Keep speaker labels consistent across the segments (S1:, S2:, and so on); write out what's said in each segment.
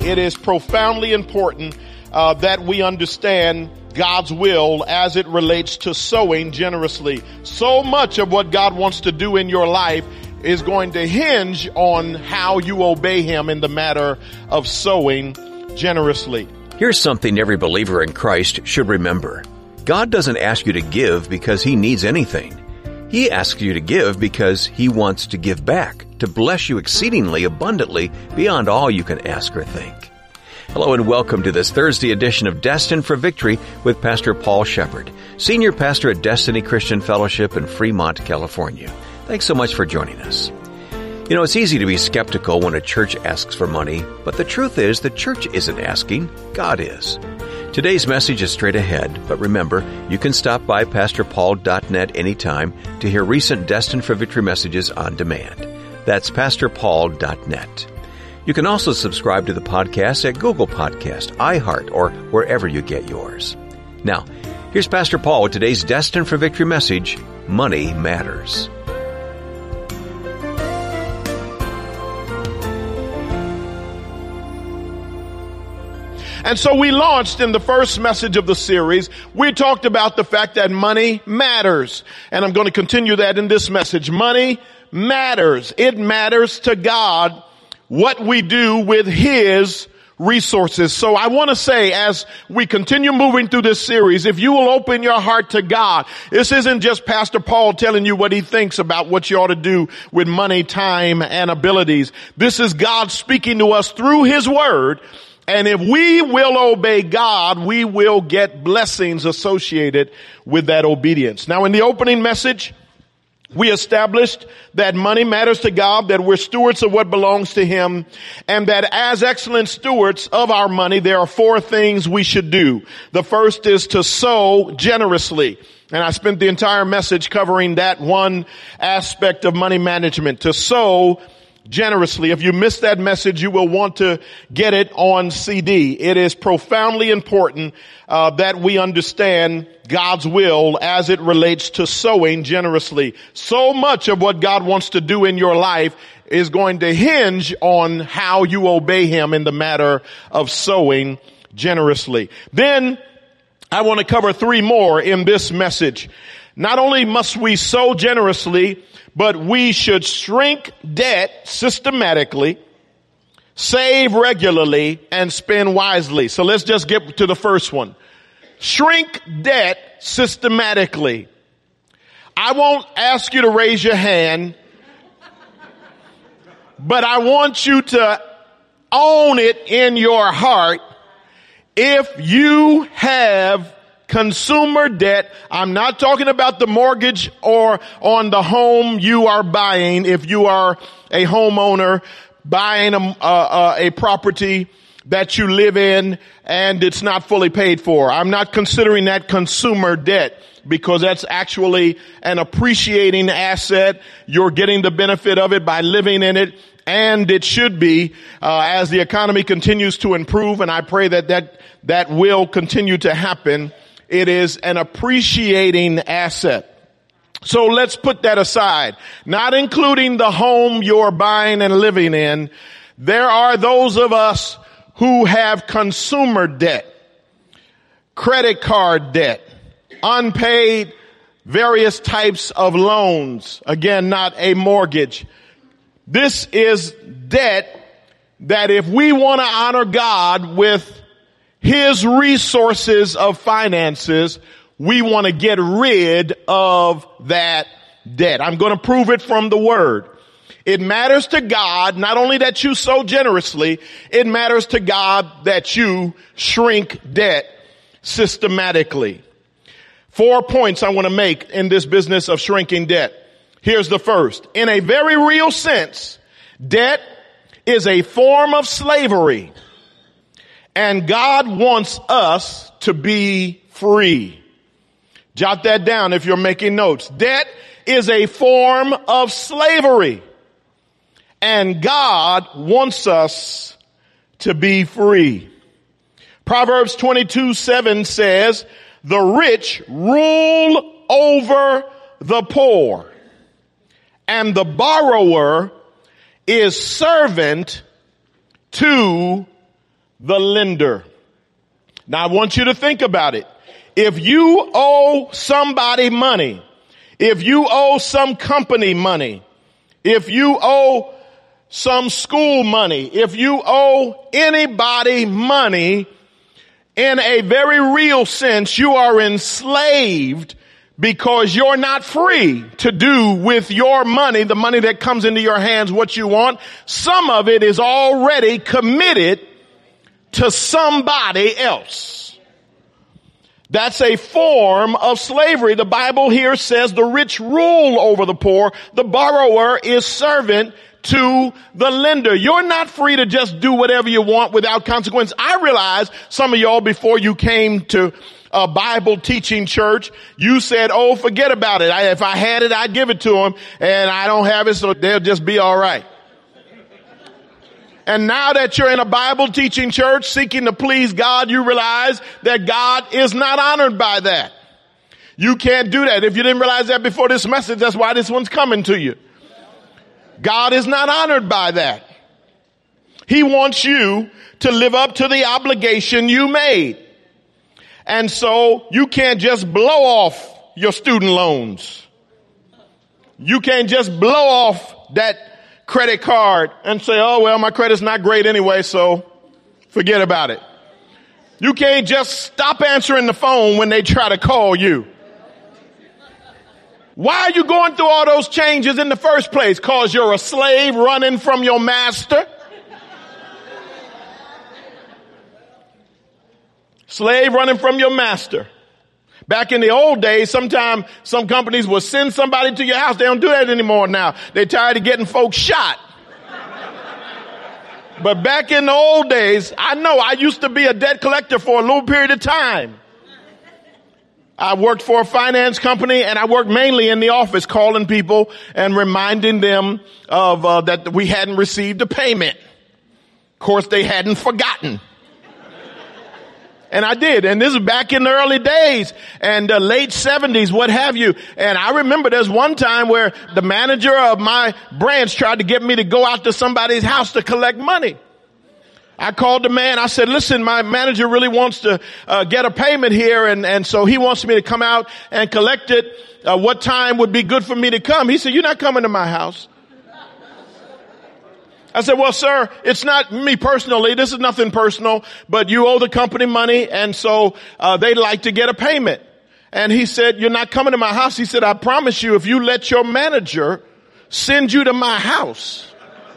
S1: It is profoundly important that we understand God's will as it relates to sowing generously. So much of what God wants to do in your life is going to hinge on how you obey Him in the matter of sowing generously.
S2: Here's something every believer in Christ should remember. God doesn't ask you to give because He needs anything. He asks you to give because He wants to give back, to bless you exceedingly abundantly beyond all you can ask or think. Hello and welcome to this Thursday edition of Destined for Victory with Pastor Paul Shepherd, Senior Pastor at Destiny Christian Fellowship in Fremont, California. Thanks so much for joining us. You know, it's easy to be skeptical when a church asks for money, but the truth is the church isn't asking, God is. Today's message is straight ahead, but remember, you can stop by PastorPaul.net anytime to hear recent Destined for Victory messages on demand. That's PastorPaul.net. You can also subscribe to the podcast at Google Podcast, iHeart, or wherever you get yours. Now, here's Pastor Paul with today's Destined for Victory message, Money Matters.
S1: And so we launched in the first message of the series. We talked about the fact that money matters. And I'm going to continue that in this message. Money matters. It matters to God what we do with His resources. So I want to say, as we continue moving through this series, if you will open your heart to God, this isn't just Pastor Paul telling you what he thinks about what you ought to do with money, time, and abilities. This is God speaking to us through His Word. And if we will obey God, we will get blessings associated with that obedience. Now, in the opening message, we established that money matters to God, that we're stewards of what belongs to Him, and that as excellent stewards of our money, there are four things we should do. The first is to sow generously. And I spent the entire message covering that one aspect of money management, to sow generously. If you missed that message, you will want to get it on CD. It is profoundly important that we understand God's will as it relates to sowing generously. So much of what God wants to do in your life is going to hinge on how you obey Him in the matter of sowing generously. Then I want to cover three more in this message. Not only must we sow generously, but we should shrink debt systematically, save regularly, and spend wisely. So let's just get to the first one. Shrink debt systematically. I won't ask you to raise your hand, but I want you to own it in your heart. If you have consumer debt, I'm not talking about the mortgage or on the home you are buying. If you are a homeowner buying a property that you live in and it's not fully paid for, I'm not considering that consumer debt, because that's actually an appreciating asset. You're getting the benefit of it by living in it, and it should be as the economy continues to improve, and I pray that will continue to happen. It is an appreciating asset. So let's put that aside. Not including the home you're buying and living in, there are those of us who have consumer debt, credit card debt, unpaid various types of loans. Again, not a mortgage. This is debt that if we want to honor God with His resources of finances, we want to get rid of that debt. I'm going to prove it from the Word. It matters to God not only that you sow generously, it matters to God that you shrink debt systematically. 4 points I want to make in this business of shrinking debt. Here's the first. In a very real sense, debt is a form of slavery. And God wants us to be free. Jot that down if you're making notes. Debt is a form of slavery. And God wants us to be free. Proverbs 22:7 says, the rich rule over the poor, and the borrower is servant to the lender. Now I want you to think about it. If you owe somebody money, if you owe some company money, if you owe some school money, if you owe anybody money, in a very real sense, you are enslaved because you're not free to do with your money, the money that comes into your hands, what you want. Some of it is already committed to somebody else. That's a form of slavery. The Bible here says the rich rule over the poor. The borrower is servant to the lender. You're not free to just do whatever you want without consequence. I realize some of y'all, before you came to a Bible teaching church, you said, oh, forget about it. If I had it, I'd give it to them, and I don't have it, so they'll just be all right. And now that you're in a Bible teaching church seeking to please God, you realize that God is not honored by that. You can't do that. If you didn't realize that before this message, that's why this one's coming to you. God is not honored by that. He wants you to live up to the obligation you made. And so you can't just blow off your student loans. You can't just blow off that credit card and say, oh, well, my credit's not great anyway, so forget about it. You can't just stop answering the phone when they try to call you. Why are you going through all those changes in the first place? Because you're a slave running from your master? Slave running from your master. Back in the old days, sometimes some companies will send somebody to your house. They don't do that anymore now. They're tired of getting folks shot. But back in the old days, I know I used to be a debt collector for a little period of time. I worked for a finance company, and I worked mainly in the office calling people and reminding them of that we hadn't received a payment. Of course, they hadn't forgotten. And I did. And this is back in the early days and the late 70s, what have you. And I remember there's one time where the manager of my branch tried to get me to go out to somebody's house to collect money. I called the man. I said, listen, my manager really wants to get a payment here. And so he wants me to come out and collect it. What time would be good for me to come? He said, you're not coming to my house. I said, well, sir, it's not me personally. This is nothing personal, but you owe the company money. And so, they'd like to get a payment. And he said, you're not coming to my house. He said, I promise you, if you let your manager send you to my house,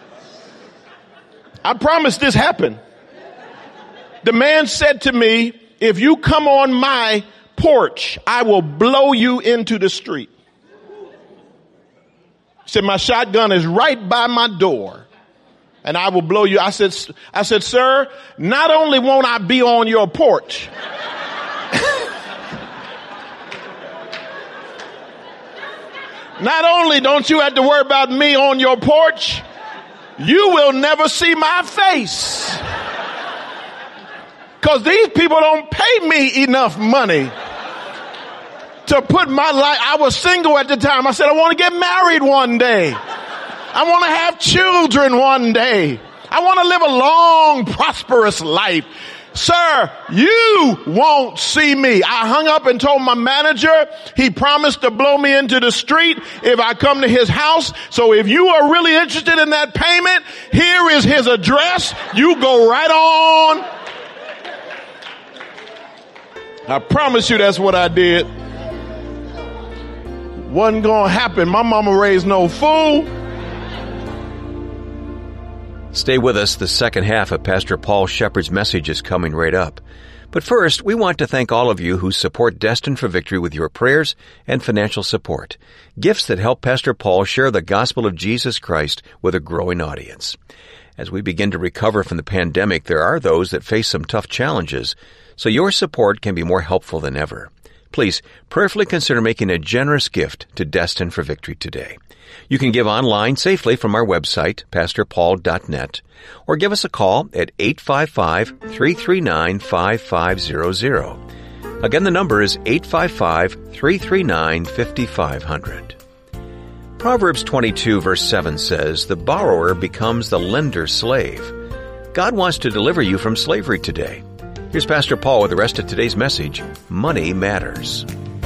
S1: I promise this happened. The man said to me, if you come on my porch, I will blow you into the street. He said, my shotgun is right by my door. And I will blow you. I said, sir, not only won't I be on your porch, not only don't you have to worry about me on your porch, you will never see my face. Because these people don't pay me enough money to put my life. I was single at the time. I said, I want to get married one day. I want to have children one day. I want to live a long, prosperous life. Sir, you won't see me. I hung up and told my manager he promised to blow me into the street if I come to his house. So if you are really interested in that payment, here is his address. You go right on. I promise you that's what I did. Wasn't going to happen. My mama raised no fool.
S2: Stay with us. The second half of Pastor Paul Shepherd's message is coming right up. But first, we want to thank all of you who support Destined for Victory with your prayers and financial support, gifts that help Pastor Paul share the gospel of Jesus Christ with a growing audience. As we begin to recover from the pandemic, there are those that face some tough challenges, so your support can be more helpful than ever. Please prayerfully consider making a generous gift to Destined for Victory today. You can give online safely from our website, pastorpaul.net, or give us a call at 855-339-5500. Again, the number is 855-339-5500. Proverbs 22 verse 7 says, "The borrower becomes the lender's slave." God wants to deliver you from slavery today. Here's Pastor Paul with the rest of today's message, Money Matters.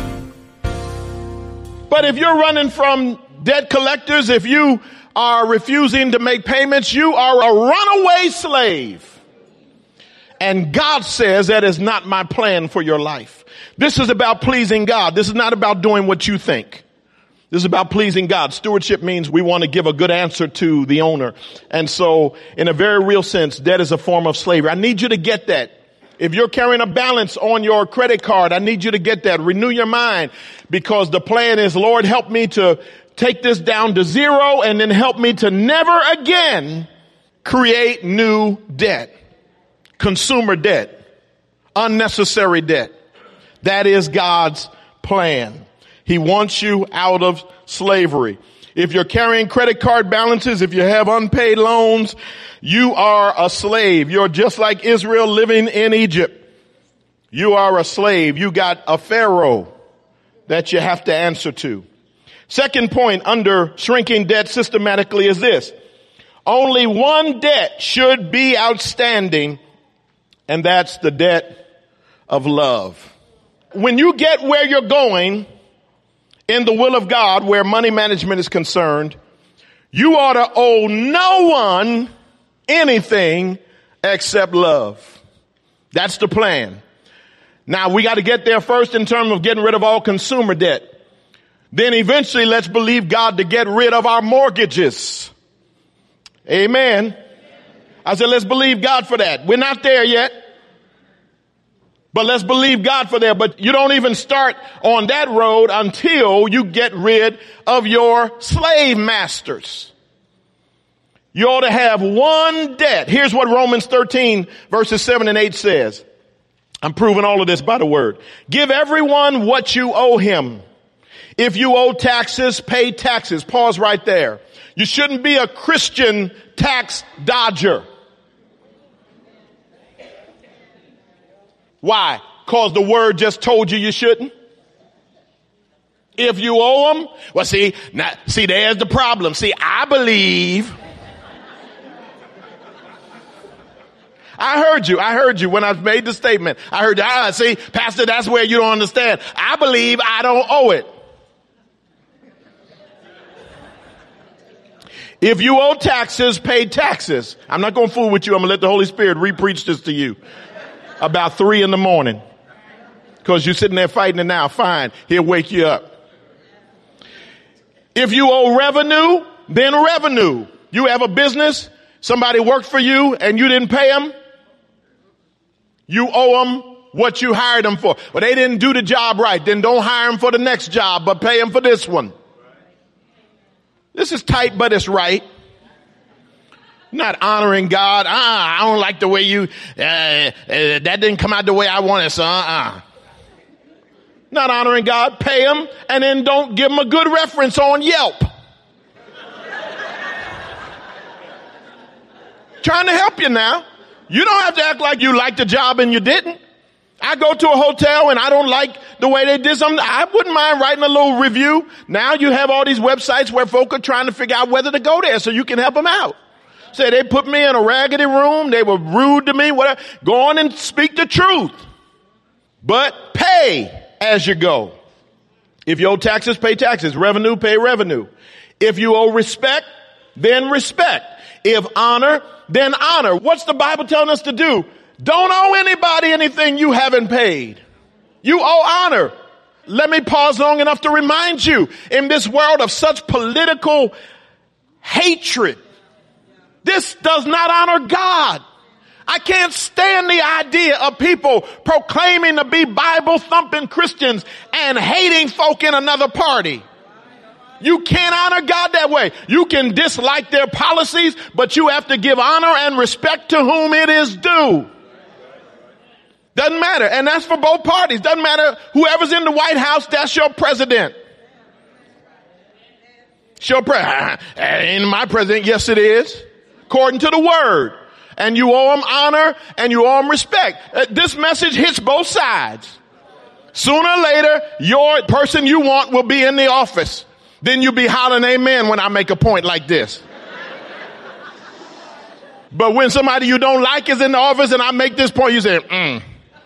S1: But if you're running from debt collectors, if you are refusing to make payments, you are a runaway slave. And God says that is not my plan for your life. This is about pleasing God. This is not about doing what you think. This is about pleasing God. Stewardship means we want to give a good answer to the owner. And so in a very real sense, debt is a form of slavery. I need you to get that. If you're carrying a balance on your credit card, I need you to get that. Renew your mind, because the plan is, Lord, help me to take this down to zero, and then help me to never again create new debt. Consumer debt. Unnecessary debt. That is God's plan. He wants you out of slavery. If you're carrying credit card balances, if you have unpaid loans, you are a slave. You're just like Israel living in Egypt. You are a slave. You got a Pharaoh that you have to answer to. Second point under shrinking debt systematically is this. Only one debt should be outstanding, and that's the debt of love. When you get where you're going in the will of God, where money management is concerned, you ought to owe no one anything except love. That's the plan. Now, we got to get there first in terms of getting rid of all consumer debt. Then eventually, let's believe God to get rid of our mortgages. Amen. I said, let's believe God for that. We're not there yet, but let's believe God for that. But you don't even start on that road until you get rid of your slave masters. You ought to have one debt. Here's what Romans 13 verses 7 and 8 says. I'm proving all of this by the word. Give everyone what you owe him. If you owe taxes, pay taxes. Pause right there. You shouldn't be a Christian tax dodger. Why? Because the word just told you shouldn't. If you owe them, well, see, there's the problem. See, I believe. I heard you when I made the statement. I heard you. See, Pastor, that's where you don't understand. I believe I don't owe it. If you owe taxes, pay taxes. I'm not going to fool with you. I'm going to let the Holy Spirit re-preach this to you about 3 a.m. because you're sitting there fighting it now. Fine. He'll wake you up. If you owe revenue, then revenue. You have a business. Somebody worked for you and you didn't pay them. You owe them what you hired them for. Well, they didn't do the job right. Then don't hire them for the next job, but pay them for this one. This is tight, but it's right. Not honoring God. I don't like the way you, that didn't come out the way I wanted, so Not honoring God. Pay them, and then don't give them a good reference on Yelp. Trying to help you now. You don't have to act like you liked the job and you didn't. I go to a hotel and I don't like the way they did something. I wouldn't mind writing a little review. Now you have all these websites where folk are trying to figure out whether to go there so you can help them out. Say they put me in a raggedy room. They were rude to me. Whatever. Go on and speak the truth. But pay as you go. If you owe taxes, pay taxes. Revenue, pay revenue. If you owe respect, then respect. If honor, then honor. What's the Bible telling us to do? Don't owe anybody anything you haven't paid. You owe honor. Let me pause long enough to remind you, in this world of such political hatred, this does not honor God. I can't stand the idea of people proclaiming to be Bible-thumping Christians and hating folk in another party. You can't honor God that way. You can dislike their policies, but you have to give honor and respect to whom it is due. Doesn't matter. And that's for both parties. Doesn't matter. Whoever's in the White House, that's your president. Ain't my president? Yes, it is. According to the word. And you owe him honor and you owe him respect. This message hits both sides. Sooner or later, your person you want will be in the office. Then you'll be hollering amen when I make a point like this. But when somebody you don't like is in the office and I make this point, you say,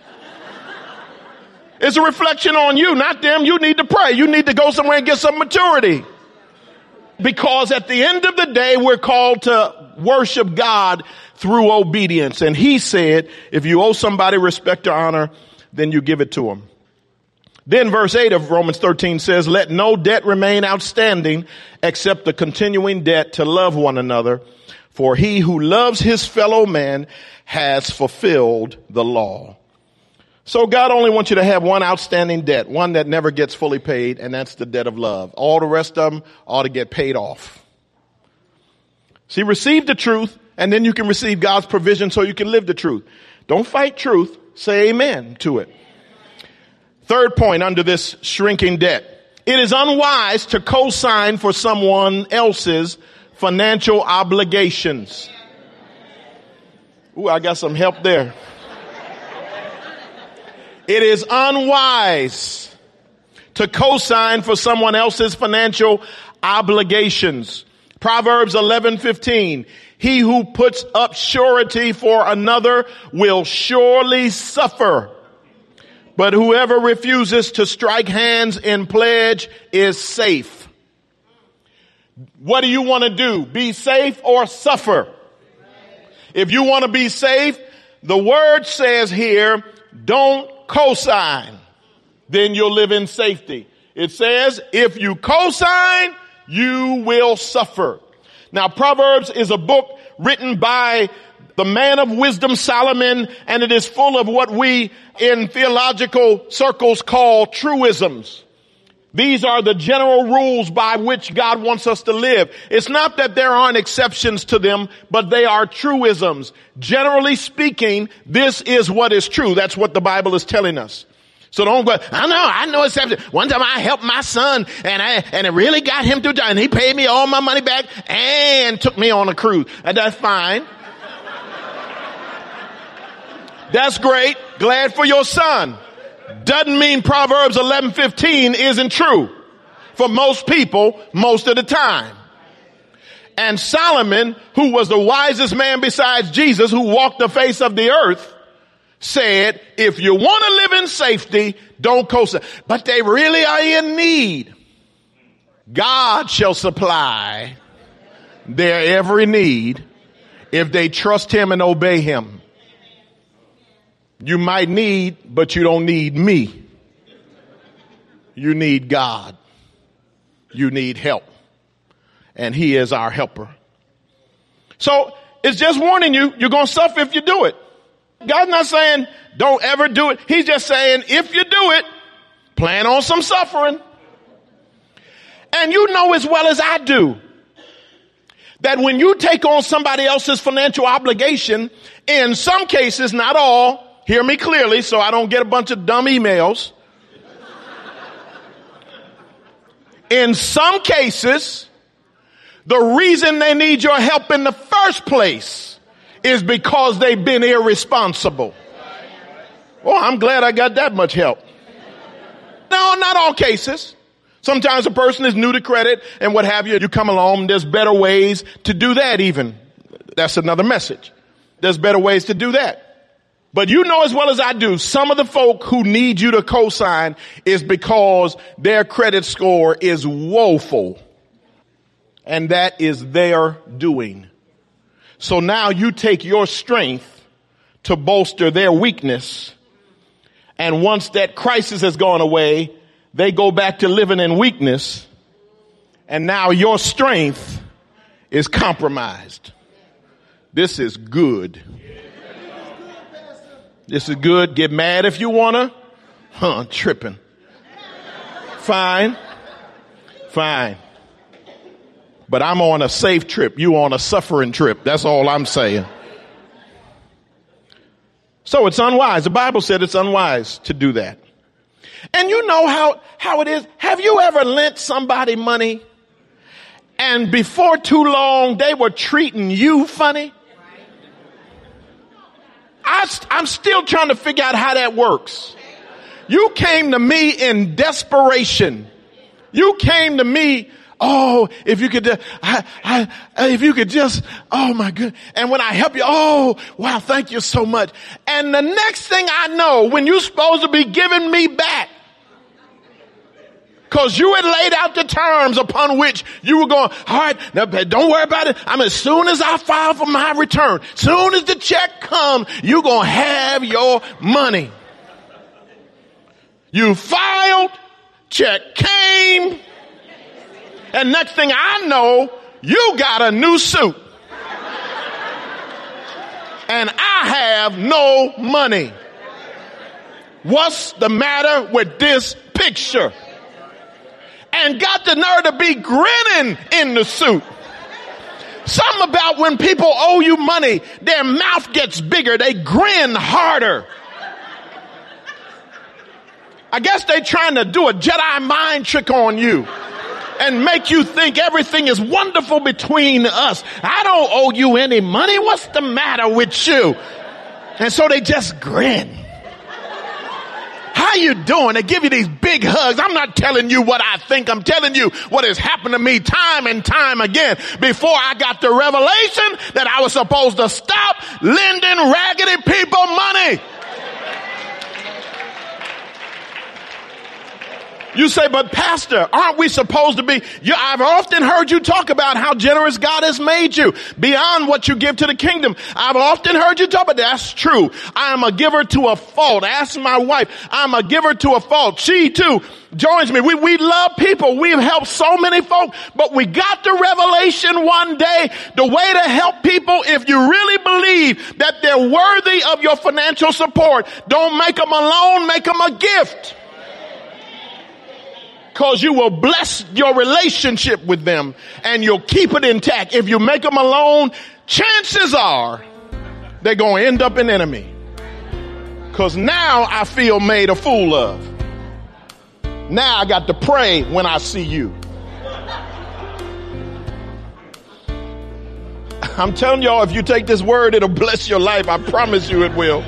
S1: It's a reflection on you, not them. You need to pray. You need to go somewhere and get some maturity. Because at the end of the day, we're called to worship God through obedience. And he said, if you owe somebody respect or honor, then you give it to them. Then verse 8 of Romans 13 says, let no debt remain outstanding except the continuing debt to love one another. For he who loves his fellow man has fulfilled the law. So God only wants you to have one outstanding debt, one that never gets fully paid, and that's the debt of love. All the rest of them ought to get paid off. See, receive the truth, and then you can receive God's provision so you can live the truth. Don't fight truth. Say amen to it. Third point under this shrinking debt. It is unwise to co-sign for someone else's financial obligations. Ooh, I got some help there. It is unwise to co-sign for someone else's financial obligations. Proverbs 11:15. He who puts up surety for another will surely suffer. But whoever refuses to strike hands in pledge is safe. What do you want to do? Be safe or suffer? If you want to be safe, the word says here, don't co-sign. Then you'll live in safety. It says, if you co-sign, you will suffer. Now, Proverbs is a book written by the man of wisdom, Solomon, and it is full of what we in theological circles call truisms. These are the general rules by which God wants us to live. It's not that there aren't exceptions to them, but they are truisms. Generally speaking, this is what is true. That's what the Bible is telling us. So don't go, I know exceptions. One time I helped my son and it really got him through, and he paid me all my money back and took me on a cruise. And that's fine. That's great. Glad for your son. Doesn't mean Proverbs 11:15 isn't true for most people most of the time. And Solomon, who was the wisest man besides Jesus, who walked the face of the earth, said, if you want to live in safety, don't co-sign. But they really are in need. God shall supply their every need if they trust him and obey him. You might need, but you don't need me. You need God. You need help. And he is our helper. So it's just warning you, you're going to suffer if you do it. God's not saying don't ever do it. He's just saying if you do it, plan on some suffering. And you know as well as I do that when you take on somebody else's financial obligation, in some cases, not all, hear me clearly so I don't get a bunch of dumb emails. In some cases, the reason they need your help in the first place is because they've been irresponsible. Well, I'm glad I got that much help. No, not all cases. Sometimes a person is new to credit and what have you. You come along, there's better ways to do that even. That's another message. There's better ways to do that. But you know as well as I do, some of the folk who need you to co-sign is because their credit score is woeful. And that is their doing. So now you take your strength to bolster their weakness. And once that crisis has gone away, they go back to living in weakness. And now your strength is compromised. This is good. This is good. Get mad if you want to. Tripping. Fine. But I'm on a safe trip. You on a suffering trip. That's all I'm saying. So it's unwise. The Bible said it's unwise to do that. And you know how it is. Have you ever lent somebody money and before too long they were treating you funny? I'm still trying to figure out how that works. You came to me in desperation. You came to me oh, if you could just, oh my goodness. And when I help you, oh, wow, thank you so much. And the next thing I know, when you're supposed to be giving me back, because you had laid out the terms upon which you were going, all right, now, don't worry about it. As soon as I file for my return, soon as the check comes, you're going to have your money. You filed, check came, and next thing I know, you got a new suit. And I have no money. What's the matter with this picture? And got the nerve to be grinning in the suit. Something about when people owe you money, their mouth gets bigger. They grin harder. I guess they're trying to do a Jedi mind trick on you and make you think everything is wonderful between us. I don't owe you any money. What's the matter with you? And so they just grin. How you doing? They give you these big hugs. I'm not telling you what I think. I'm telling you what has happened to me time and time again before I got the revelation that I was supposed to stop lending raggedy people money. You say, but Pastor, aren't we supposed to be? I've often heard you talk about how generous God has made you beyond what you give to the kingdom. I've often heard you talk about that. That's true. I am a giver to a fault. Ask my wife. I'm a giver to a fault. She too joins me. We love people. We've helped so many folk, but we got the revelation one day. The way to help people, if you really believe that they're worthy of your financial support, don't make them a loan, make them a gift. Because you will bless your relationship with them and you'll keep it intact. If you make them alone, chances are they're going to end up an enemy. Because now I feel made a fool of. Now I got to pray when I see you. I'm telling y'all, if you take this word, it'll bless your life. I promise you it will.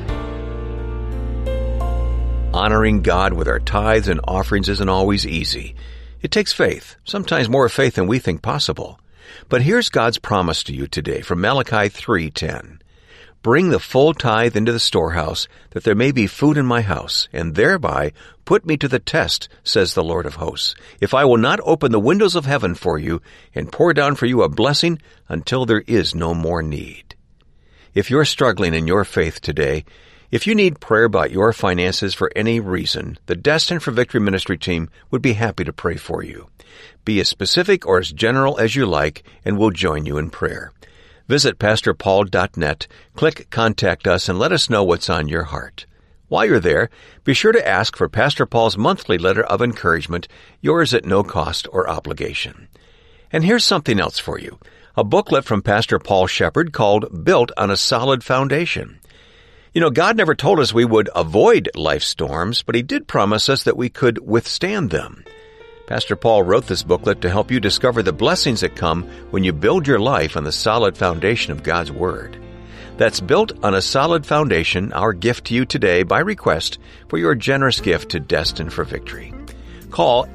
S2: Honoring God with our tithes and offerings isn't always easy. It takes faith, sometimes more faith than we think possible. But here's God's promise to you today from Malachi 3:10. Bring the full tithe into the storehouse, that there may be food in my house, and thereby put me to the test, says the Lord of hosts, if I will not open the windows of heaven for you and pour down for you a blessing until there is no more need. If you're struggling in your faith today, if you need prayer about your finances for any reason, the Destined for Victory ministry team would be happy to pray for you. Be as specific or as general as you like, and we'll join you in prayer. Visit PastorPaul.net, click Contact Us, and let us know what's on your heart. While you're there, be sure to ask for Pastor Paul's monthly letter of encouragement, yours at no cost or obligation. And here's something else for you, a booklet from Pastor Paul Shepherd called Built on a Solid Foundation. You know, God never told us we would avoid life storms, but He did promise us that we could withstand them. Pastor Paul wrote this booklet to help you discover the blessings that come when you build your life on the solid foundation of God's Word. That's Built on a Solid Foundation, our gift to you today by request for your generous gift to Destined for Victory. Call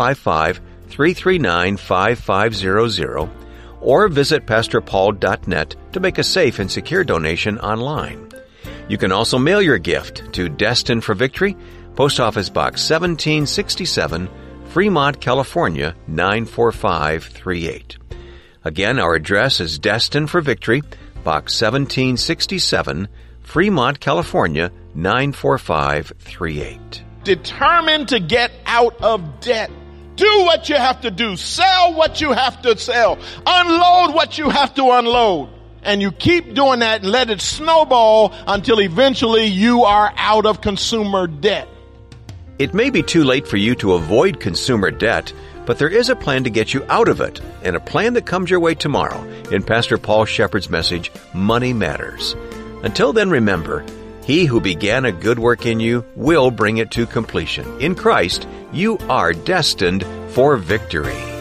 S2: 855-339-5500 or visit PastorPaul.net to make a safe and secure donation online. You can also mail your gift to Destined for Victory, Post Office Box 1767, Fremont, California, 94538. Again, our address is Destined for Victory, Box 1767, Fremont, California, 94538.
S1: Determined to get out of debt. Do what you have to do. Sell what you have to sell. Unload what you have to unload. And you keep doing that and let it snowball until eventually you are out of consumer debt.
S2: It may be too late for you to avoid consumer debt, but there is a plan to get you out of it, and a plan that comes your way tomorrow in Pastor Paul Shepherd's message, Money Matters. Until then, remember, He who began a good work in you will bring it to completion. In Christ, you are destined for victory.